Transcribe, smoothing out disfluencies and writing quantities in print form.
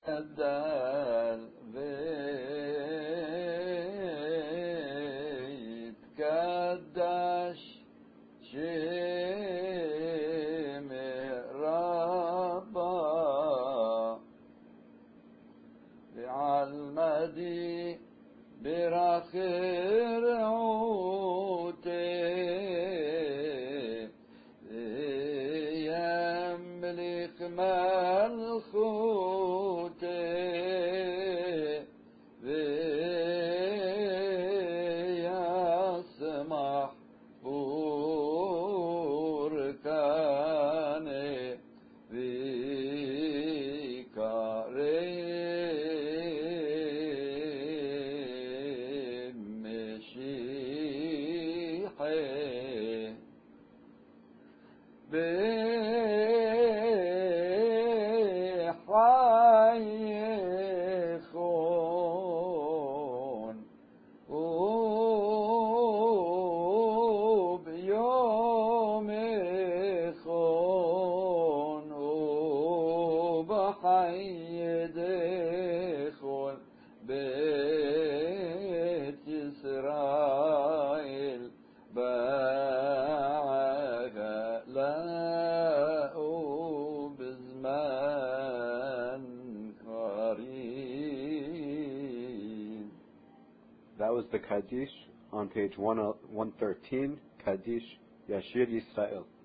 الدال بيت كدش شيم ربا بعلمدي برخير عوتي يملك ملخوتي ويسمح بركاني وكريم مشيحي بحيخون وبيوم خون وبحيدخون بيت إسرائيل بعغلاء بزمان قريب. That was the Kaddish on page 113, Kaddish Yashir Yisrael.